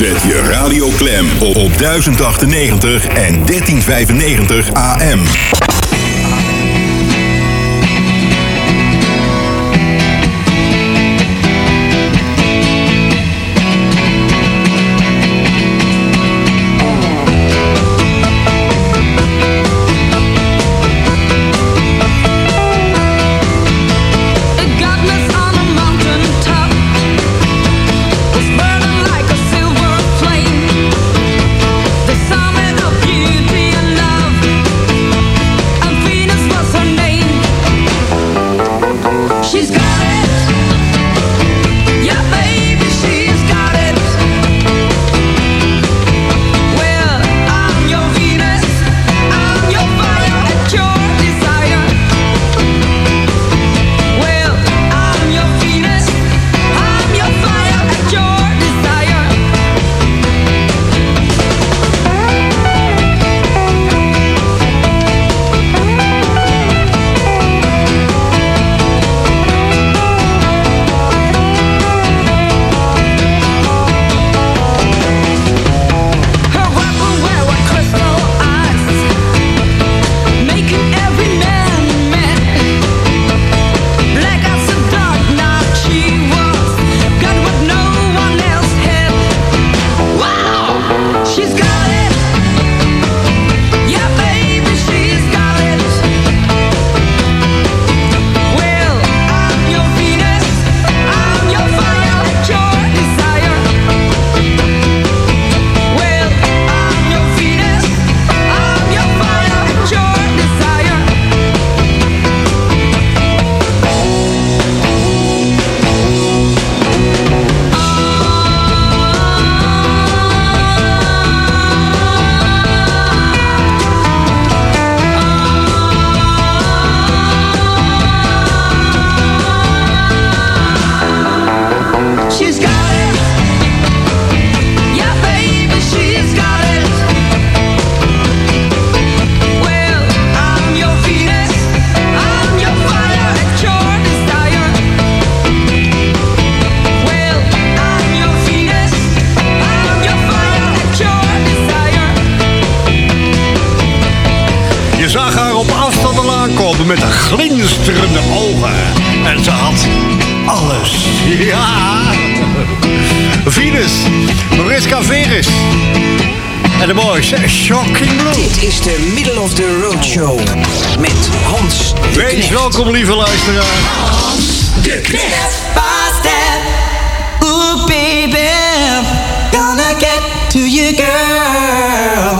Zet je radio klem op 1098 en 1395 AM. Met de glinsterende ogen. En ze had alles. Ja. Venus. Mariska Veres. En de boys. Shocking Blue. Dit is de Middle of the Road Show. Met Hans de Knecht. Wees welkom, lieve luisteraar. Hans de Knecht. Step by step. Ooh, baby. Gonna get to you, girl.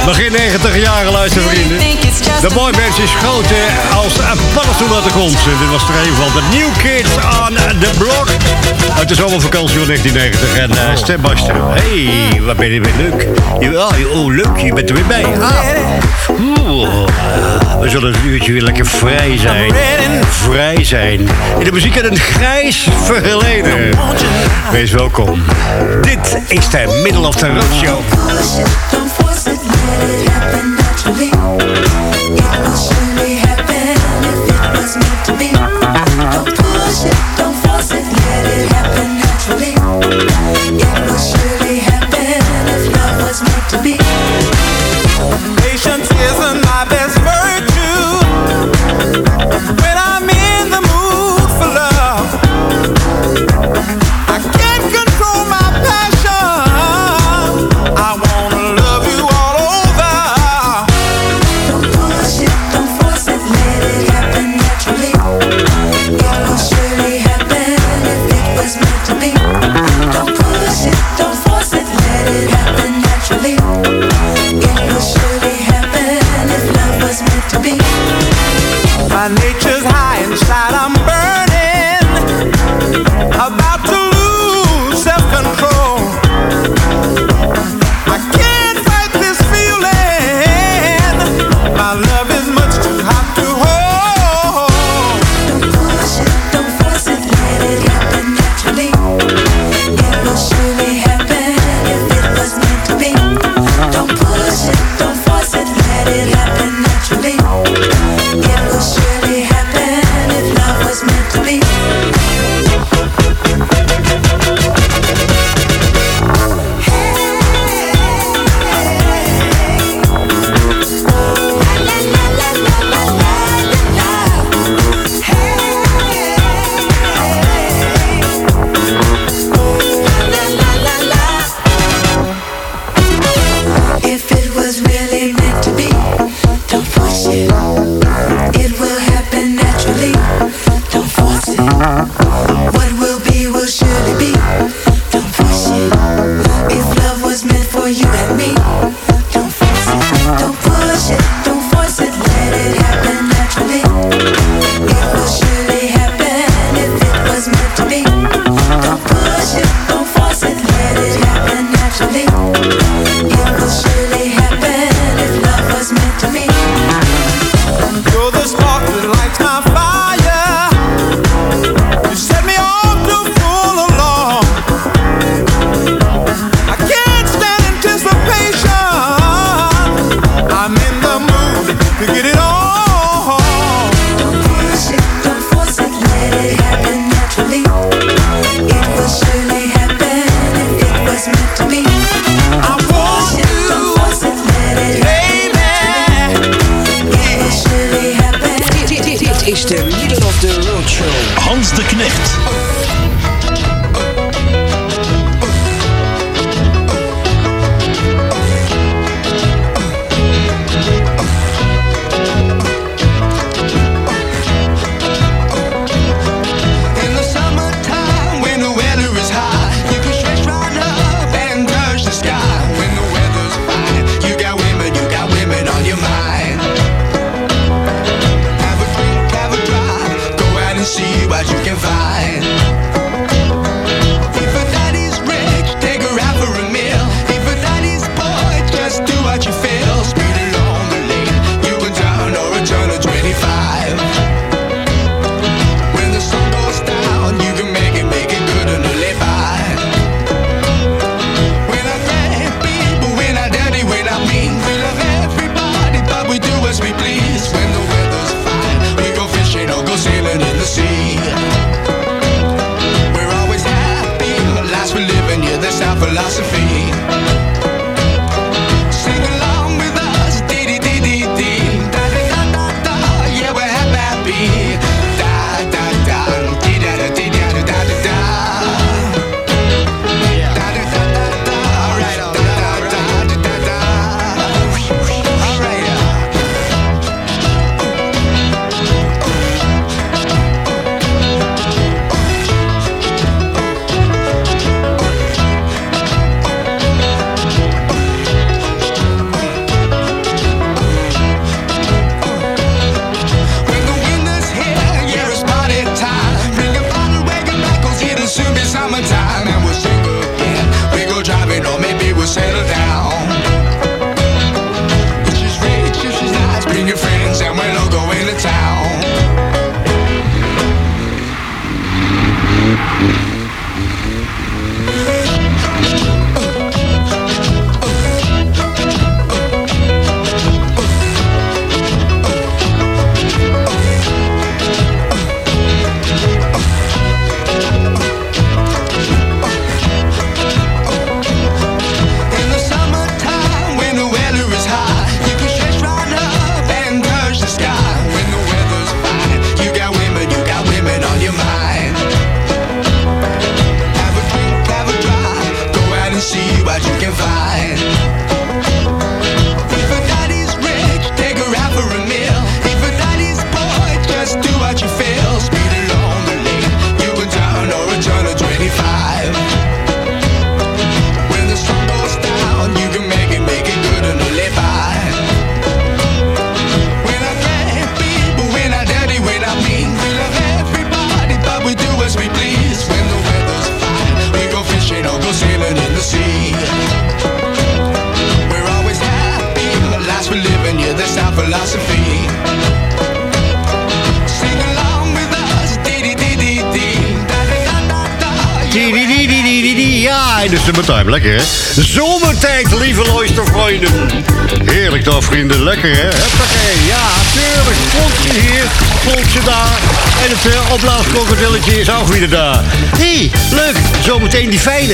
Begin 90 jaren, luistervrienden. De boyband is groot als een paddenstoel uit de grond. Dit was er een van de New Kids on the Block. Uit de zomervakantie van 1990. En Step by Step. Hey, wat ben je weer leuk. Oh, leuk, je bent er weer bij. We zullen een uurtje weer lekker vrij zijn. Vrij zijn. In de muziek uit een grijs verleden. Wees welkom. Dit is de Middle of the Road Show. Don't force it, let it happen naturally. It will surely happen if it was meant to be. Don't push it, don't force it, let it happen naturally. It will surely happen if love was meant to be. Patience isn't my best virtue. When I'm in the mood for love, I can't control my passion. I wanna love you all over. Don't push it, don't force it, let it happen naturally. It will surely happen if it was meant to be. Don't push it, don't force it, let it happen naturally. It will surely happen if love was meant to be. My nature's high inside, I'm burning, about to lose self-control. I can't fight this feeling. My love is much too hot to hold. Don't push it, don't force it, let it happen naturally. It will surely happen if it was meant to be. Don't push it, don't force it, let it happen naturally. It will surely happen if love was meant to be. If it was really meant to be, don't push it. It will happen naturally. Don't force it. What will be will surely be. Don't push it. If love was meant for you and me, don't force it. Don't push it. Don't force it. Let it happen naturally. It will surely happen if it was meant to be. Don't push it. Don't force it. Let it happen naturally. It will surely happen. philosophy. Sing along with us, Ja, in de summertime. Lekker, hè? Zomertijd, lieve luistervrienden. Heerlijk toch, vrienden. Lekker, hè? Hoppakee. Ja, tuurlijk. Polsje hier, polsje daar. En het opblaaskrokodilletje is ook weer daar. Hé, leuk. Zometeen die fijne.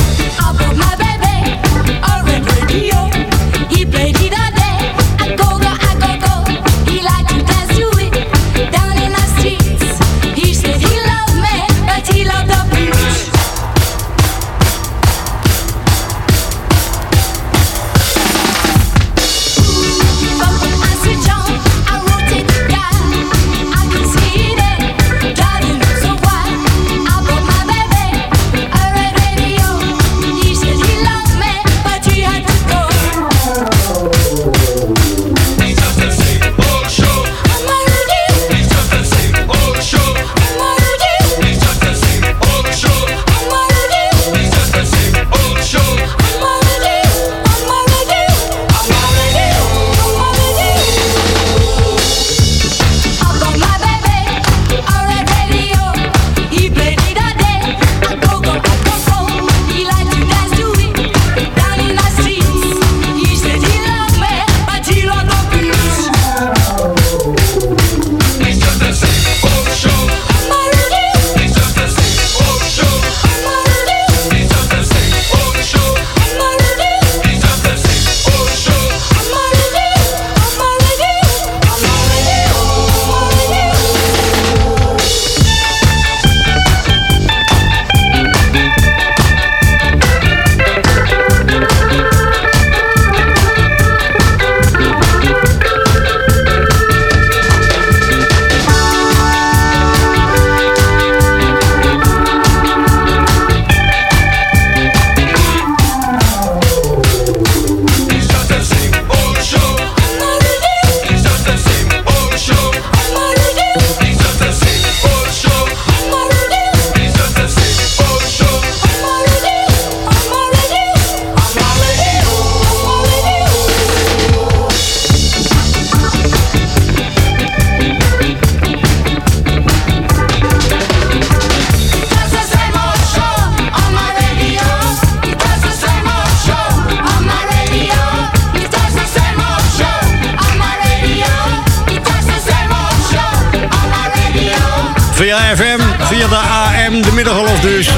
Via FM, via de AM, de middengolf dus.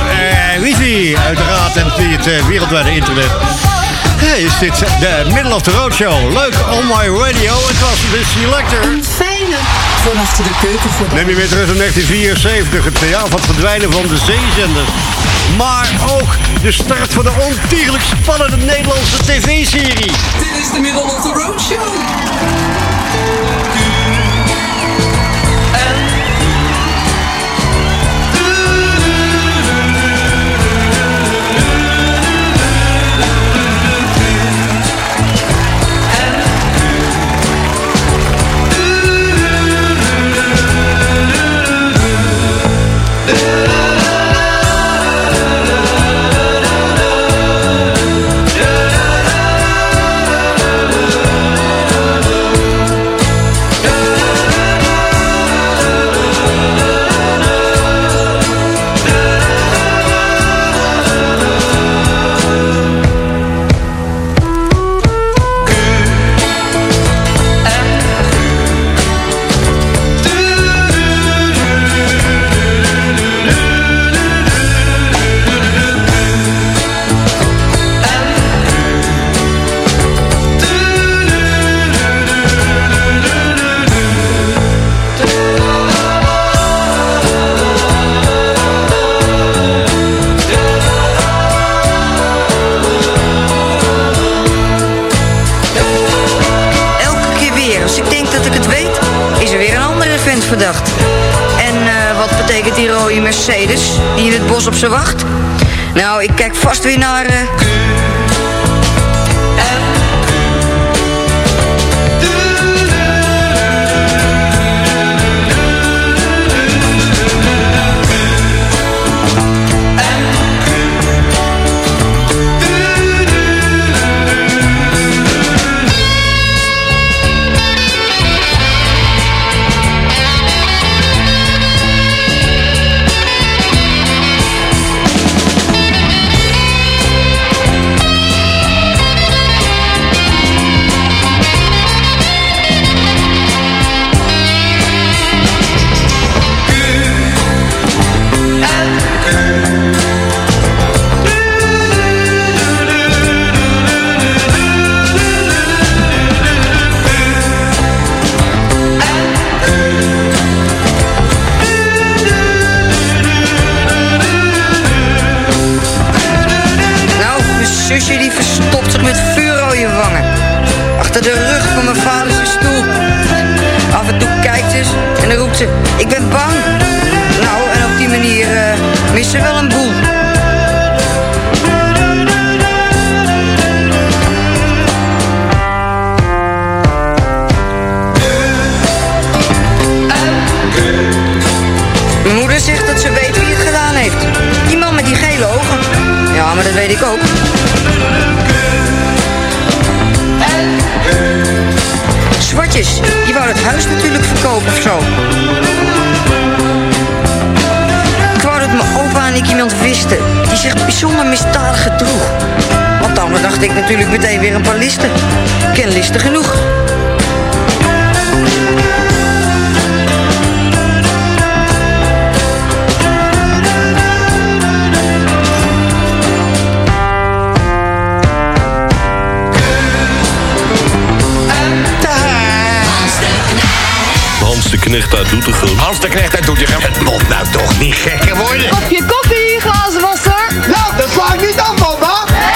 Wifi, uiteraard. En via het wereldwijde internet. Hey, is dit de Middle of the Road Show. Leuk, on my radio. Het was de Selector. Een fijne van achter de keuken voor. Neem je weer terug in 1974. Het jaar van het verdwijnen van de zeezenders. Maar ook de start van de ontiegelijk spannende Nederlandse tv-serie. Dit is de Middle of the Road Show. verdacht. En wat betekent die rode Mercedes die in het bos op ze wacht? Nou, ik kijk vast weer naar... van mijn vader zijn stoel. Af en toe kijkt ze eens en dan roept ze, ik ben bang. Nou, en op die manier mist ze wel een boel. Mijn moeder zegt dat ze weet wie het gedaan heeft. Die man met die gele ogen. Ja, maar dat weet ik ook. Zwartjes, die wou het huis natuurlijk verkopen of zo. Ik wou dat mijn opa en ik iemand wisten die zich bijzonder misdadig gedroeg. Want dan dacht ik natuurlijk meteen weer een paar listen. Ik ken listen genoeg. Hans de Knecht uit Doetinchem. Hans de Knecht uit Doetinchem. Het moet nou toch niet gekker worden. Kopje koffie, glazen wasser. Nou, dat sla ik niet af, papa.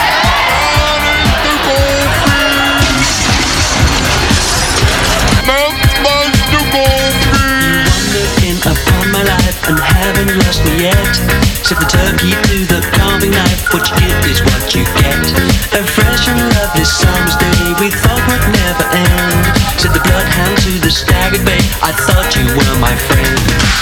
Upon my life and haven't lost me yet. Set the turkey to the carving knife. What you give is what you get. A fresh and lovely summer's day we thought would never end. Set the bloodhound to the staggered bay. I thought you were my friend.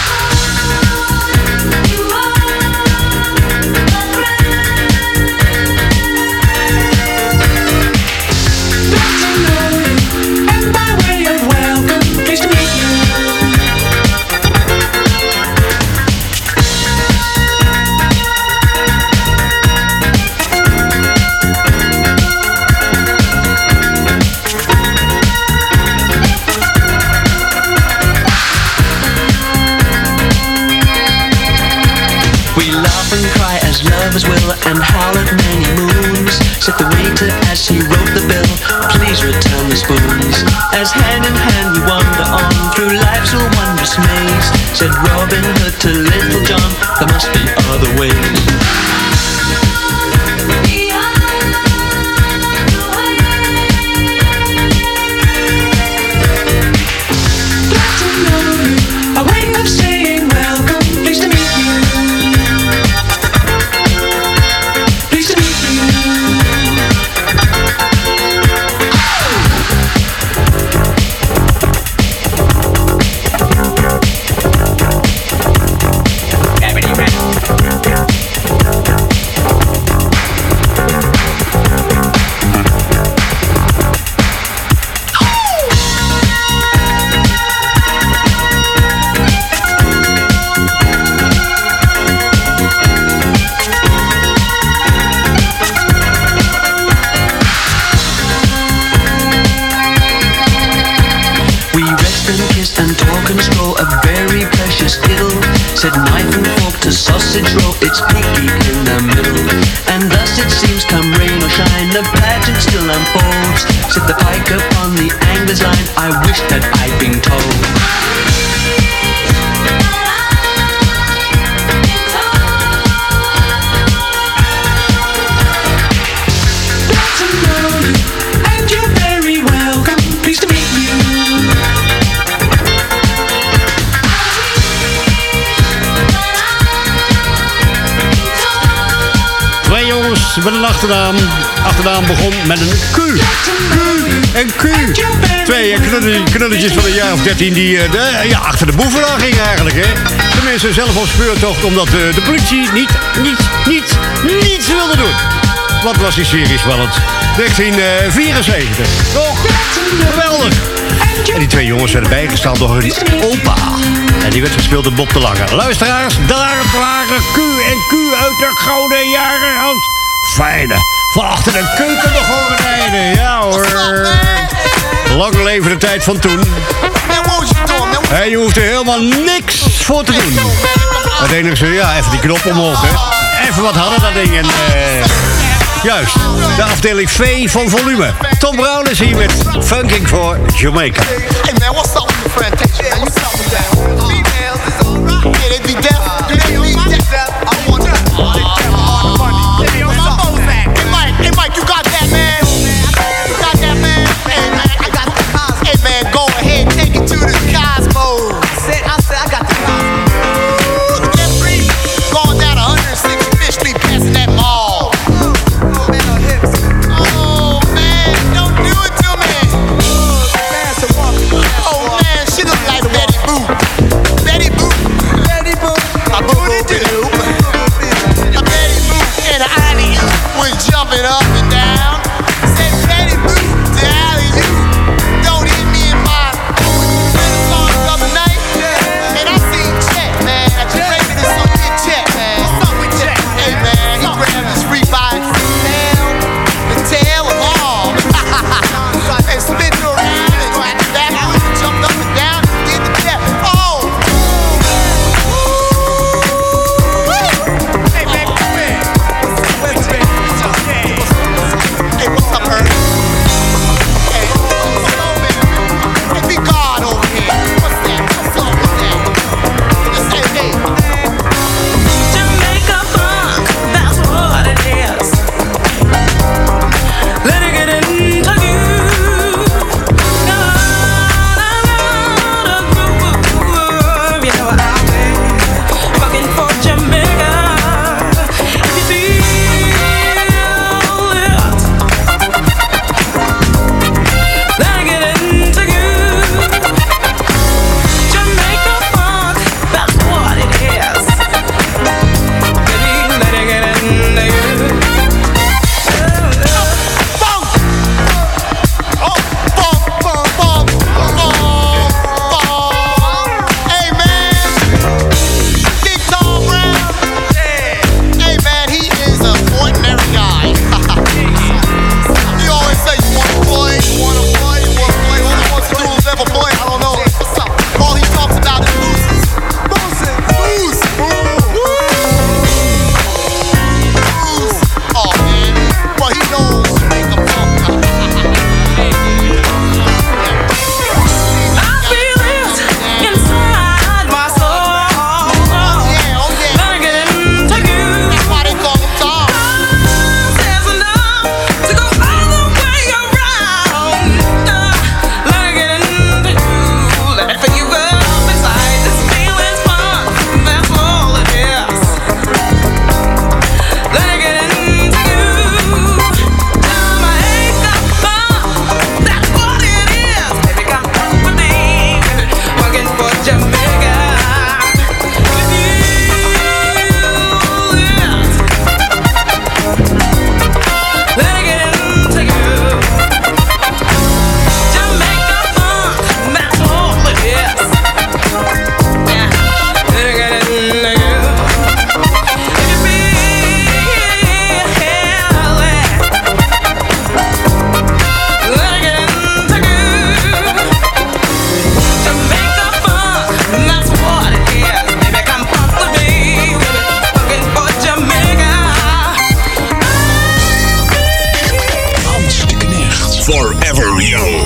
Lovers will and howl at many moons. Said the waiter as he wrote the bill, please return the spoons. As hand in hand we wander on through life's a wondrous maze. Said Robin Hood to Little John, there must be other ways. Said knife and fork to sausage roll, it's picky in the middle. And thus it seems come rain or shine, the pageant still unfolds. Said the pike upon the angler's line, I wish that I'd been told. Met een achternaam. Achternaam begon met een Q. En Q. Twee knulletjes van een jaar of 13 die achter de boeven aan gingen eigenlijk. Hè. De mensen zelf op speurtocht omdat de politie niets wilde doen. Wat was die serie spannend. 1974. Toch? Geweldig. En die twee jongens werden bijgestaan door hun opa. En die werd gespeeld door Bob de Lange. Luisteraars, daar waren Q en Q uit de gouden jaren. Hans. Fijne. Van achter de keuken de gordijnen. Ja hoor. Lang leven de tijd van toen. En je hoeft er helemaal niks voor te doen. Het enige, even die knop omhoog, hè. Even wat harder dat ding. En, juist, de afdeling V van volume. Tom Brown is hier met Funking for Jamaica. Hey man, what's up with the plantation? Man, what's up with that? Females is alright. Yeah, they be deaf. They be deaf. I want that. Hey, what's up? Hey Mike, you got that, man? You got that, man? Hey man, I got the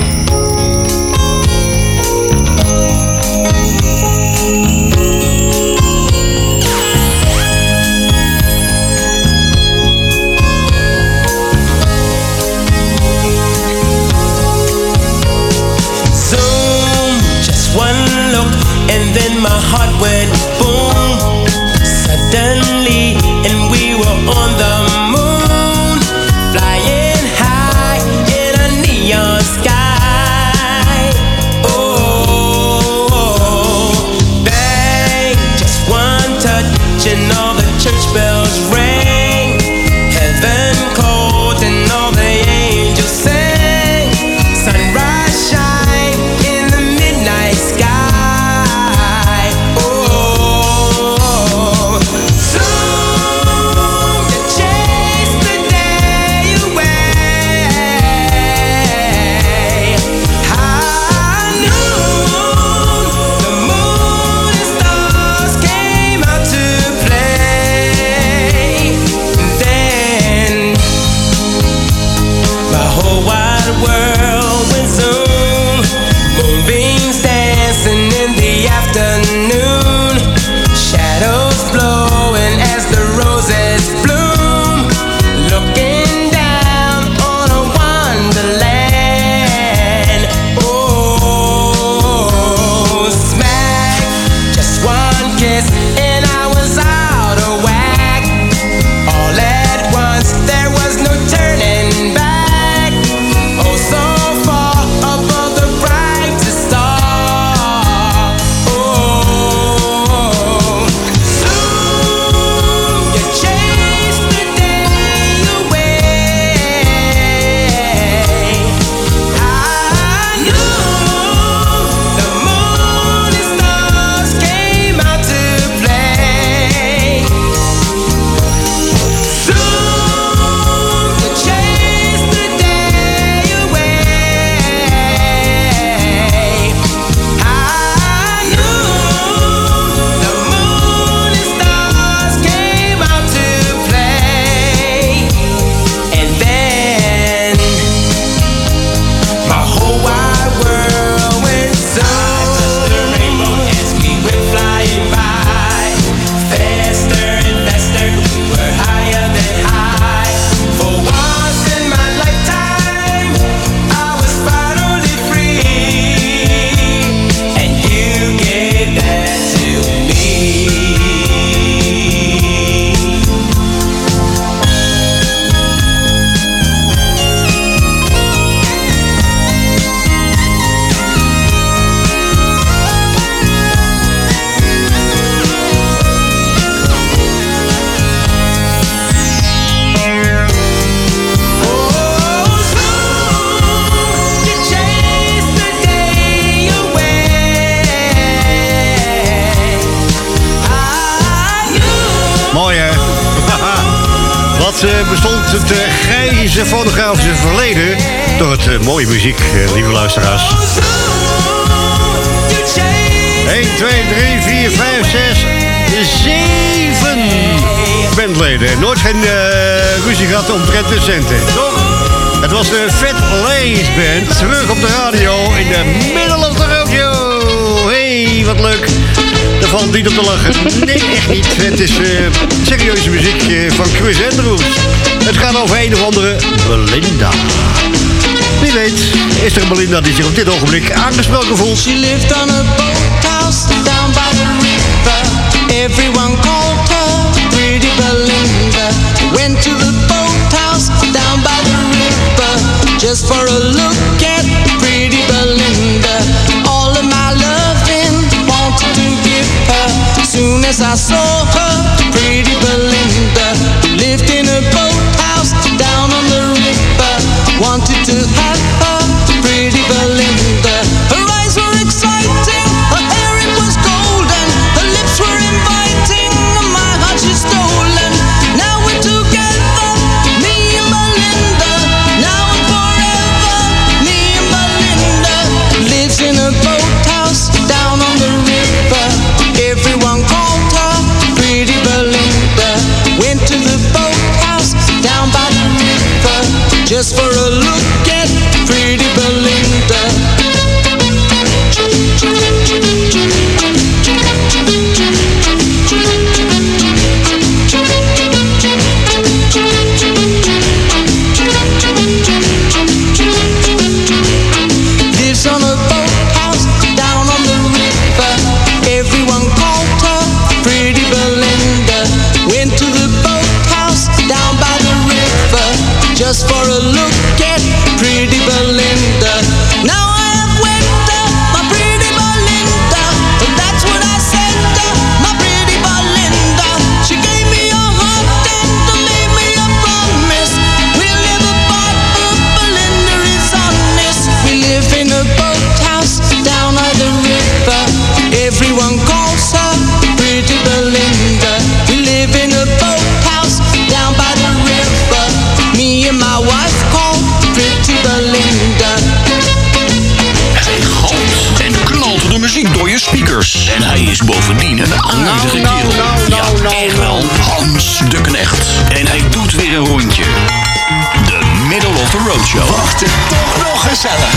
And then my heart went boom suddenly, and we were on the moon, flying high in a neon sky. Oh, bang, just one touch and all the church bells rang. Heaven called and all the angels sang. Sunrise shine in the midnight sky. Bestond het grijze fotografische verleden door het mooie muziek, lieve luisteraars. 1, 2, 3, 4, 5, 6, 7 bandleden. Nooit geen ruzie gehad omtrent de centen, toch? Het was de Fat Lace Band, terug op de radio in de middle of the rodeo. Hey, wat leuk. Daar valt niet op te lachen. Nee, echt niet. Het is serieuze muziek van Chris Andrews. Het gaat over een of andere Belinda. Wie weet is er een Belinda die zich op dit ogenblik aangesproken voelt. She lived on a boathouse down by the river. Everyone called her Pretty Belinda. Went to the boathouse down by the river just for a look at Pretty Belinda. All of my loving wanted to give her. Soon as I saw her, Pretty Belinda lived in a boathouse down on the river. Wanted to have her, Pretty Belinda. Her eyes were exciting, her hair it was golden, her lips were inviting, my heart she's stolen. Now we're together, me and Belinda. Now and forever, me and Belinda. Fors. En hij is bovendien een aardige kerel. Echt wel. Hans de Knecht. En hij doet weer een rondje. De Middle of the Road Show. Wacht het toch nog gezellig.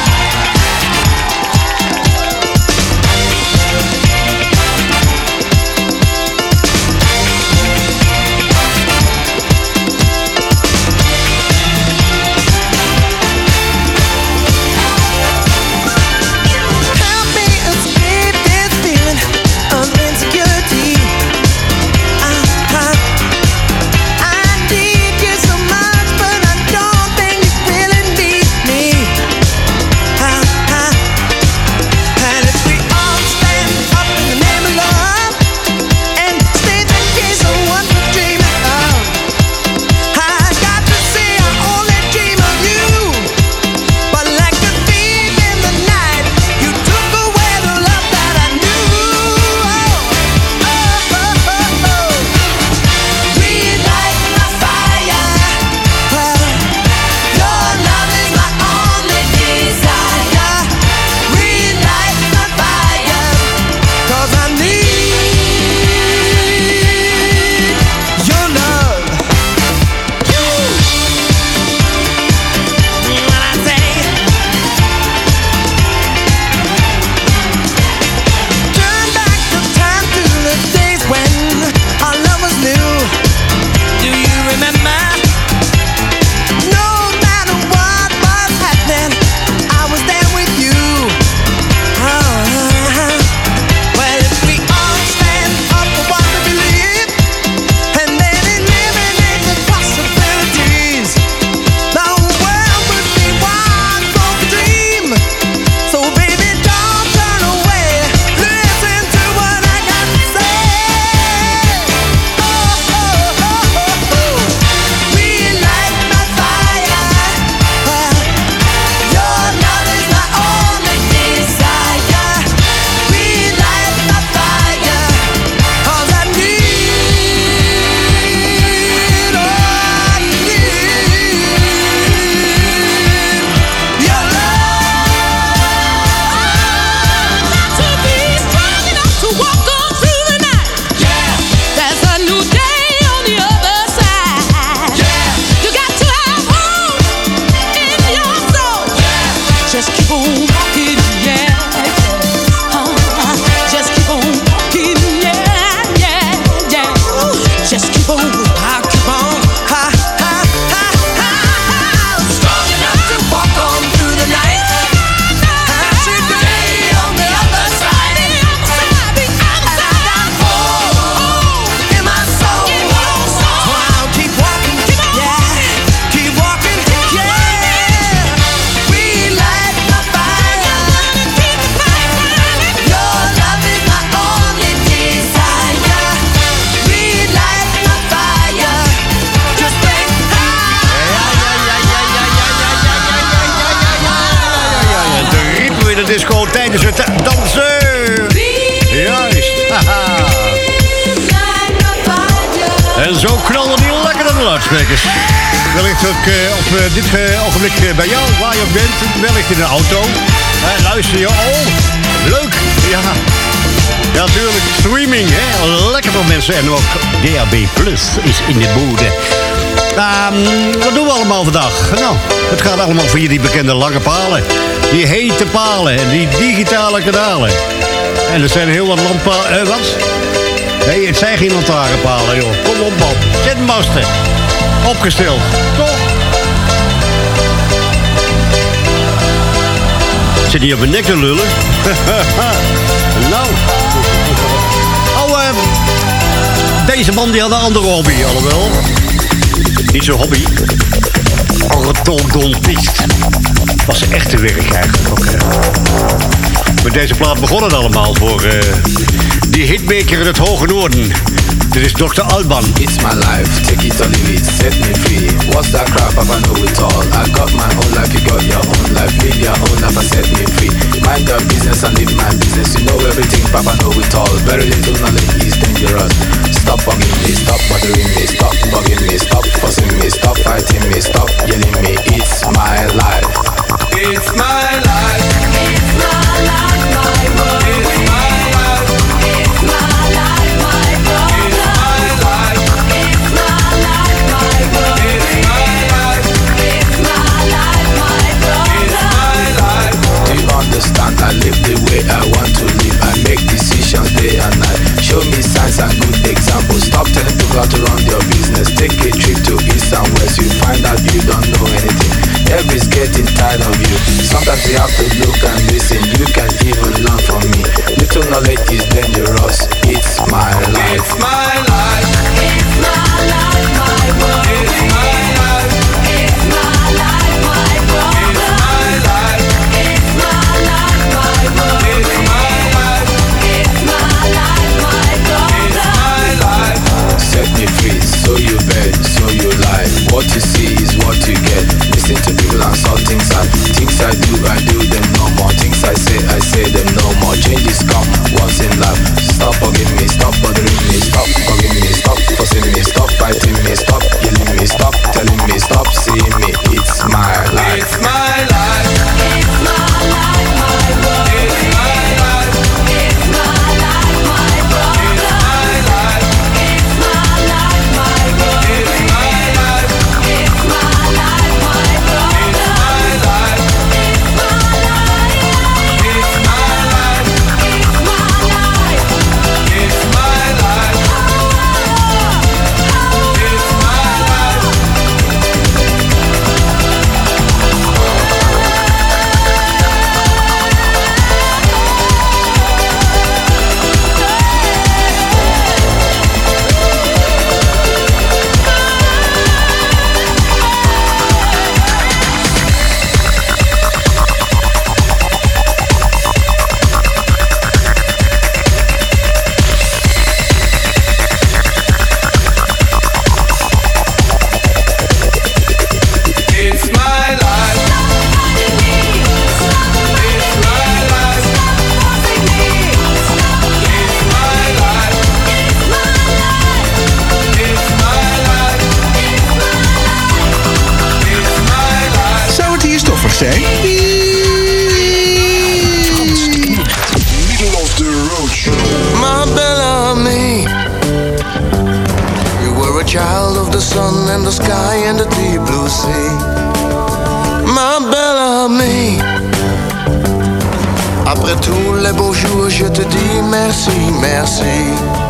Tijdens het dansen. Juist. Haha. En zo knallen die lekker aan de luidsprekers. Wellicht ook op dit ogenblik bij jou, waar je ook bent. Wellicht in de auto. Luister je. Oh, leuk. Ja. Ja, natuurlijk. Streaming, hè. Lekker voor mensen. En ook DAB Plus is in de boede. Wat doen we allemaal vandaag? Nou, het gaat allemaal via die bekende lange palen. Die hete palen en die digitale kanalen. En er zijn heel wat landpalen. Wat? Nee, het zijn geen lantaarnpalen, joh. Kom op, man. Zendmasten. Opgesteld. Toch? Zit hij op mijn nek te lullen? Nou. Oh, deze man die had een andere hobby, alhoewel. Niet zo'n hobby. Orthodontist. Was echte werk eigenlijk ook. Met deze plaat begon het allemaal voor die hitmaker in het Hoge Noorden. Dit is Dr. Alban. It's my life, take it or leave it, set me free. What's that crap, I know it all. I got my own life, you got your own life. Live your own life and set me free. Mind your business and live my business. You know everything, Papa know it all. Very little knowledge is dangerous. Stop bugging me, stop bothering me, stop bugging me, stop fussing me, stop fighting me, stop yelling me. It's my life. It's my life. It's my life, my world. It's my life. You have to look and listen, you can even learn from me. Little knowledge is dangerous. It's my life. It's my life. It's my life, my world. It's my life. It's my life, my world. It's my life. It's my life, my world. It's my life. It's my life, my world. It's my life. Set me free, so you bet, so you lie. What you see is what you get. Listen to people and saw things I do them no more. Things I say them no more. Changes come once in life. Stop forgiving me, stop bothering me, stop forgiving me, stop forcing me, stop fighting me, stop yelling me, stop telling me, stop seeing me. It's my life. It's my life. It's my life, my world. It's my life. It's my life, my world. It's my life. It's my life, my world. It's my life. It's my life, my world. It's my life. It's my life. It's my life. It's my life. It's my life. It's my Zou het hier stoffig zijn? Middle of the road show. My Bellamy, you were a child of the sun and the sky and the deep blue sea. My Bellamy, après tous les beaux jours, je te dis merci, merci.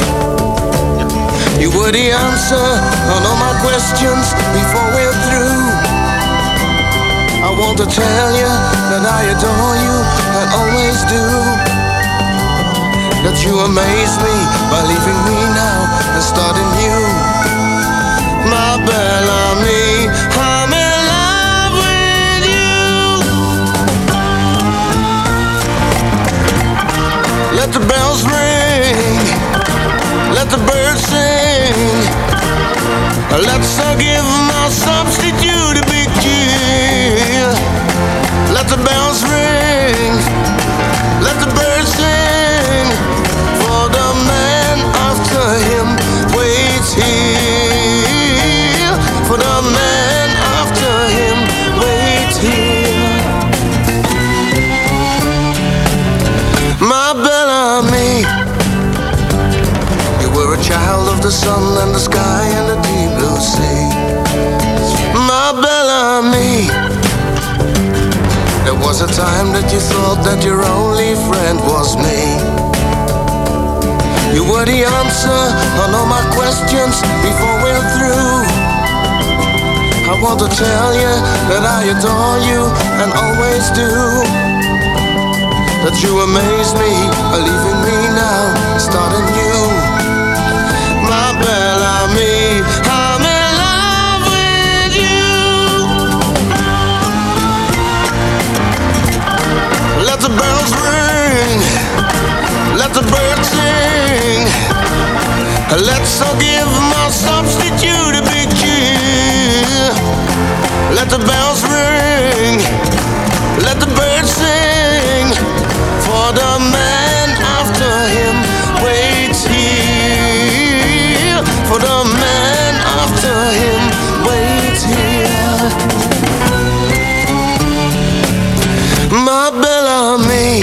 You were the answer on all my questions before we're through. I want to tell you that I adore you and always do. That you amaze me by leaving me now and starting new. My Bellamy, I'm in love with you. Let the bells ring, let the birds sing. Let's give my substitute a big cheer. Let the bells ring, let the birds sing. For the man after him waits here. For the man after him waits here. My Bellamy, you were a child of the sun and the sky and the deep blue sea. My Bellamy, there was a time that you thought that your only friend was me. You were the answer on all my questions before we're through. I want to tell you that I adore you and always do. That you amaze me by leaving me now, starting new. My Bellamy, I'm in love with you. Let the bells ring, let the birds sing. Let's all give my substitute a big cheer. Let the bells ring, let the birds sing. For the man after him waits here. For the man after him waits here. My Bellamy,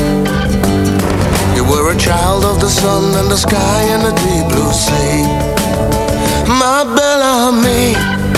you were a child of the sun and the sky and the deep blue sea. My Bellamy,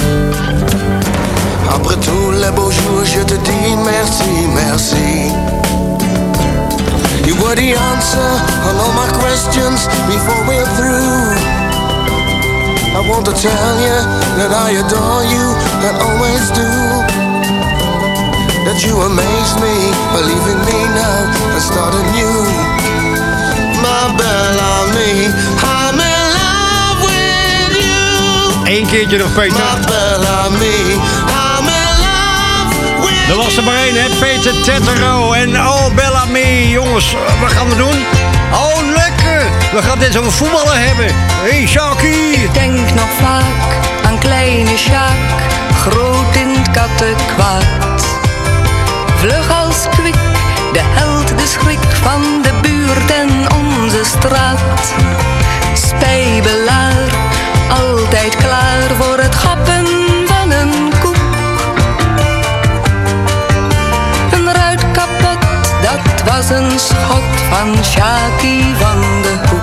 après tous les beaux jours, je te dis merci, merci. You were the answer on all my questions before we're through. I want to tell you that I adore you and always do. That that you amazed me by leaving me now and starting new. My Bellamy, I'm in love with you. Eén keertje nog, Peter. My Bellamy, I'm in love with Er was er maar één, hè? Peter Tettero en Oh Bellamy. Jongens, wat gaan we doen? Oh, lekker! We gaan dit over voetballen hebben. Hey, Shaki! Ik denk nog vaak aan kleine Sjaak, groot in het kattenkwaad. Vlug als kwik, de held, de schrik van de buurt en onze straat. Spijbelaar, altijd klaar voor het gappen van een koek. Een ruit kapot, dat was een schot van Sjaki van de Hoek.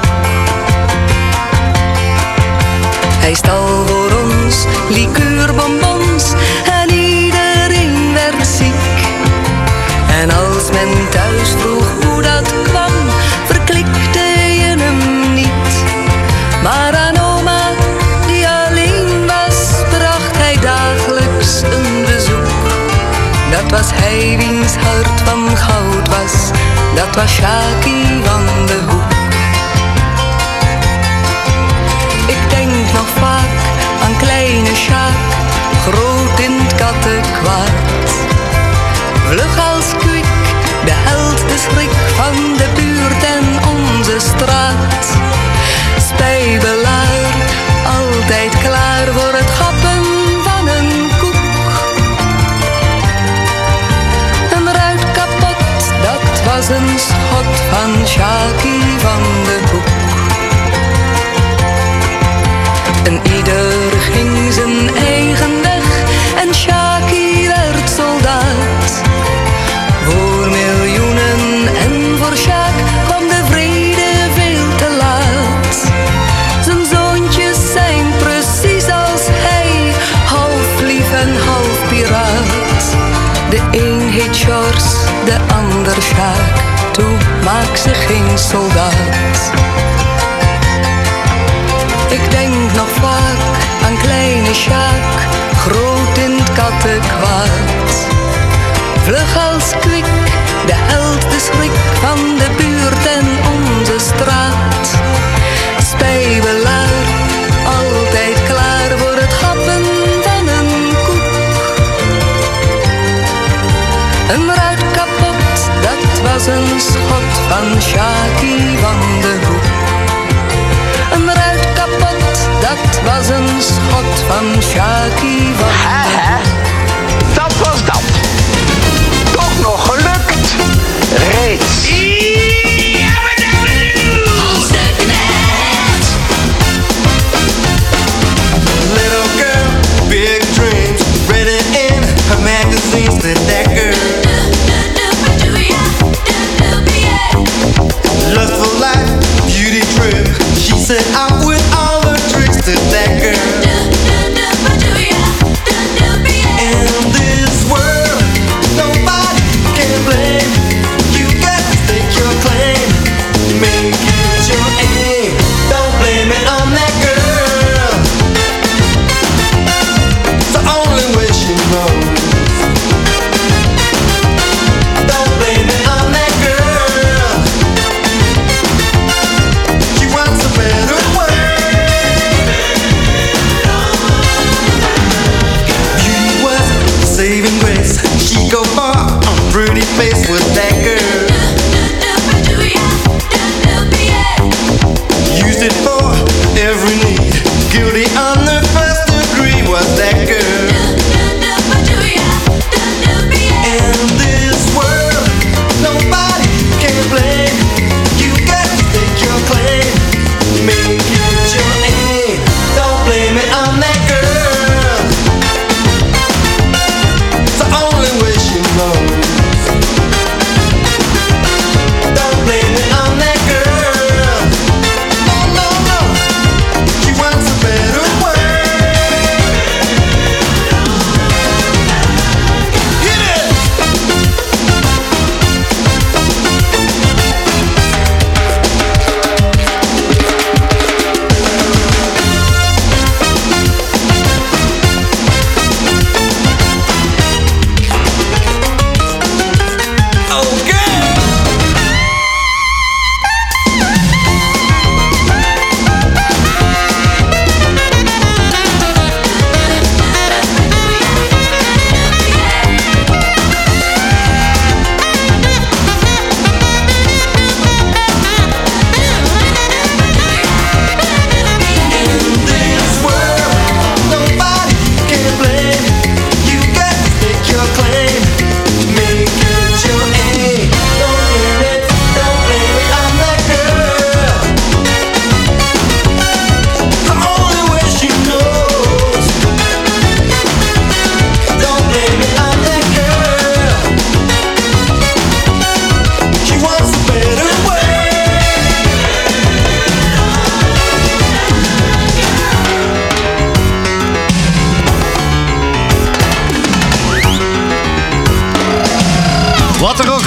Hij stal voor ons liqueurbonbons en iedereen werd ziek. En als men thuis vroeg hoe dat kwam, verklikte je hem niet. Maar aan oma, die alleen was, bracht hij dagelijks een bezoek. Dat was hij wiens hart van goud was, dat was Sjaki van de Hoek. Ik denk nog vaak aan kleine Sjaak, groot in het kattenkwaad. Vlug als kwik, de held, de schrik van de buurt en onze straat. Spijbelaar, altijd klaar voor het gappen van een koek. Een ruit kapot, dat was een schot van Sjaki van de Hoek. En ieder ging zijn eigen weg en Sjaki werd soldaat. Voor miljoenen en voor Sjaak kwam de vrede veel te laat. Zijn zoontjes zijn precies als hij, half lief en half piraat. De een heet Sjors, de ander Sjaak, toe maak ze geen soldaat. Ik denk nog vaak aan kleine Sjaak, groot in het kattenkwaad. Vlug als kwik, de held, de schrik van de buurt en onze straat. Spijbelaar, altijd klaar voor het gappen van een koek. Een ruit kapot, dat was een schot van Sjaki van de Hoek. Een ruit kapot, dat was een schot van Sjaki van de Hoek. Dat was dat. Toch nog gelukt. Reeds. Little girl, big dreams, written in her magazines to that girl. Lustful life, beauty trip. She set out with all the tricks to that girl. In this world, nobody can blame. You got to stake your claim, make it your aim. Don't blame it on that girl. It's the only way she knows. Don't blame it on that girl. She wants a better world. Beauty was a saving grace. She go far on pretty face with that girl. Used it for every need. Guilty on the first degree was that girl. In this world, nobody can blame. You got to stake your claim, make it your aim. Don't blame it on that girl. It's the only way she knows. Don't blame it on that girl. No, no, no. She wants a better world.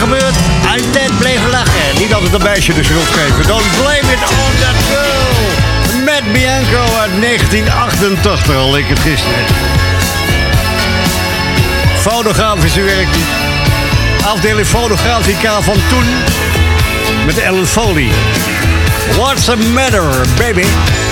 gebeurt? Altijd blijven lachen. Niet altijd een meisje de schuld geven. Don't blame it on that girl. Matt Bianco uit 1988, al leek het gisteren. Fotografische werk. Afdeling fotografica van toen. Met Ellen Foley. What's the matter, baby?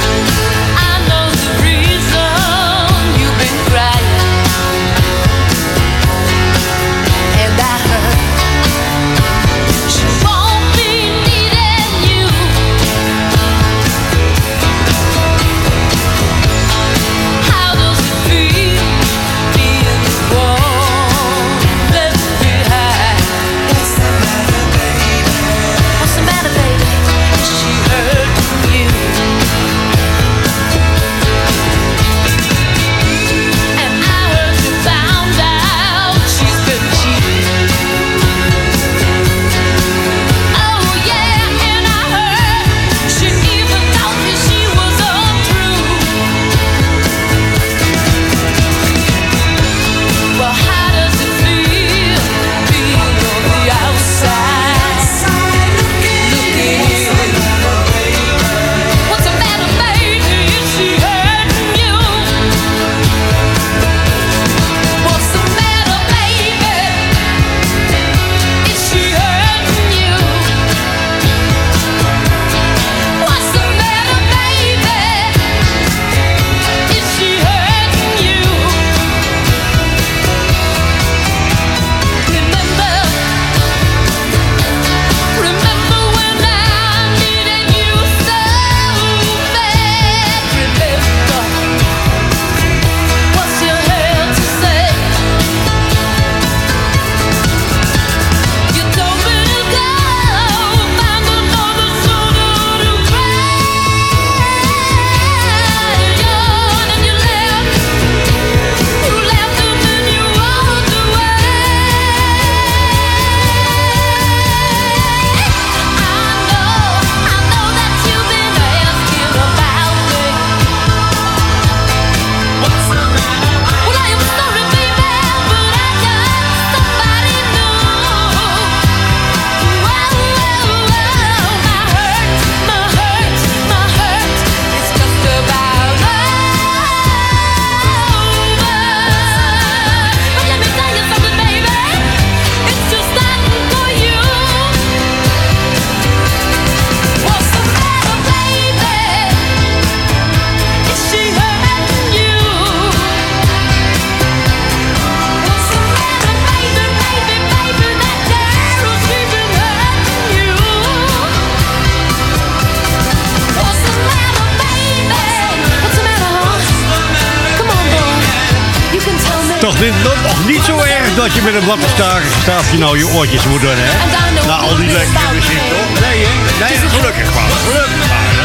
Toch nog niet zo erg dat je met een wattenstaafje nou je oortjes moet doen, hè? Nou, al die lekkere muziek, toch? Nee, hè? Nee, gelukkig maar. Gelukkig maar.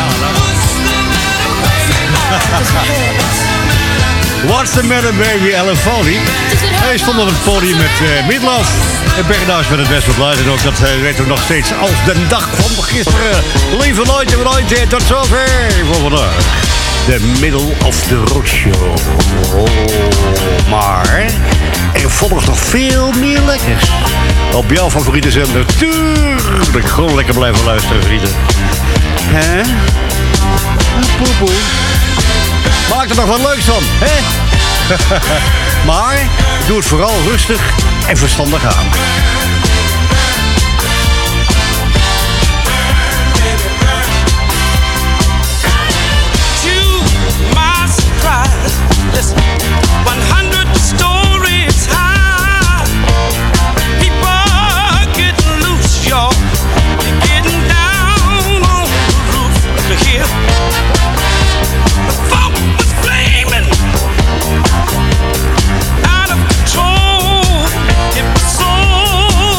Ja, What's the matter, baby? Ellen Foley. Hij stond op het podium met Meatloaf. En Berghuis met het best wat luid. En ook dat weten we nog steeds als de dag van gisteren. Lieve Leute, tot zover voor vandaag. The middle of the roadshow. Oh, maar er volgt nog veel meer lekkers. Op jouw favoriete zender. Tuurlijk, gewoon lekker blijven luisteren, vrienden. Hè? Poepoe. Maak er nog wat leuks van, hè? Maar doe het vooral rustig en verstandig aan. Listen, 100 stories high. People getting loose, y'all. They're getting down on the roof to hear. The funk was flaming out of control. It was so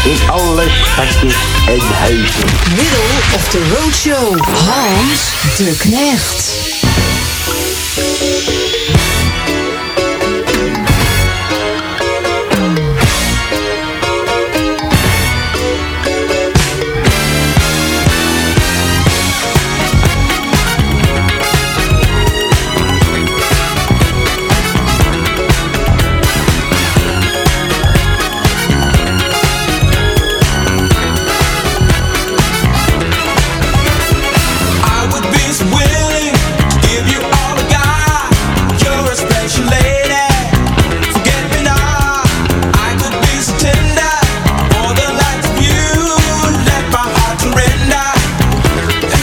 in alle schatjes en huizen. Middle of the Road Show. Hans de Knecht.